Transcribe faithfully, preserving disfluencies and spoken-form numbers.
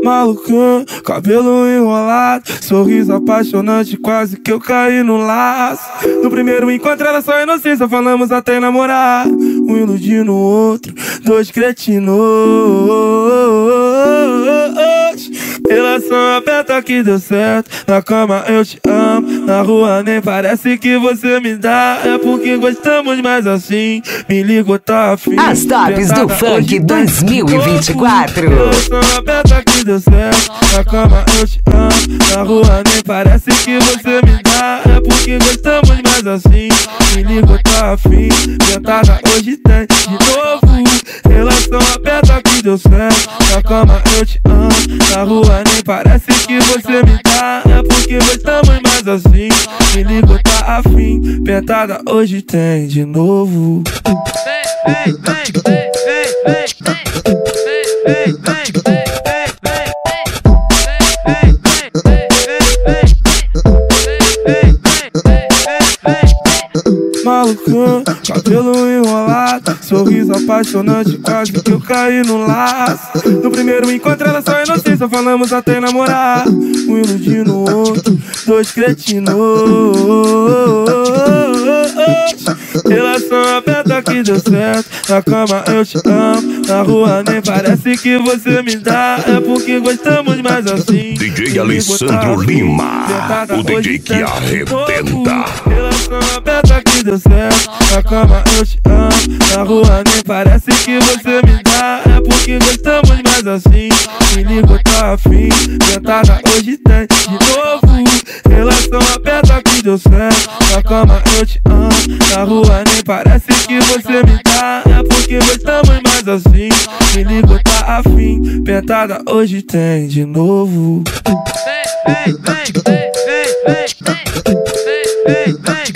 Malucão, cabelo enrolado, sorriso apaixonante, quase que eu caí no laço. No primeiro encontro era só inocência, falamos até namorar. Um iludindo o outro, dois cretinos. Relação aberta que deu certo, na cama eu te amo, na rua nem parece que você me dá. É porque gostamos mais assim, me ligo, tá afim. As tops do funk dois mil e vinte e quatro. Relação aberta que deu certo, na cama eu te amo, na rua nem parece que você me dá. É porque gostamos mais assim, me ligo, tá afim. Tentada hoje tem de novo. Relação aberta que deu certo, na cama eu te amo, na rua nem parece que você me dá. É porque gostamos mais assim, me ligo, tá afim. Pentada hoje tem de novo. Vem, vem, vem, vem, vem, vem, vem, vem, vem. Malucão, cabelo enrolado, sorriso apaixonante, quase que eu caí no laço. No primeiro encontro era só inocência, falamos até namorar. Um iludindo o outro, dois cretinos. Relação aberta que deu certo, na cama eu te amo, na rua nem parece que você me dá. É porque gostamos mais assim. D J Alessandro Lima, o D J que arrebenta. Relação aberta que deu certo, na cama eu te amo, na rua nem parece que você me dá. É porque gostamos mais assim, me ligo, tá afim. Tentada hoje tem de novo. Relação aberta que deu certo, na cama eu te amo, na rua nem parece que você me dá. É porque gostamos mais assim, me ligo, tá afim. Pentada hoje tem de novo. Vem, vem, vem, vem, vem, vem, vem, vem.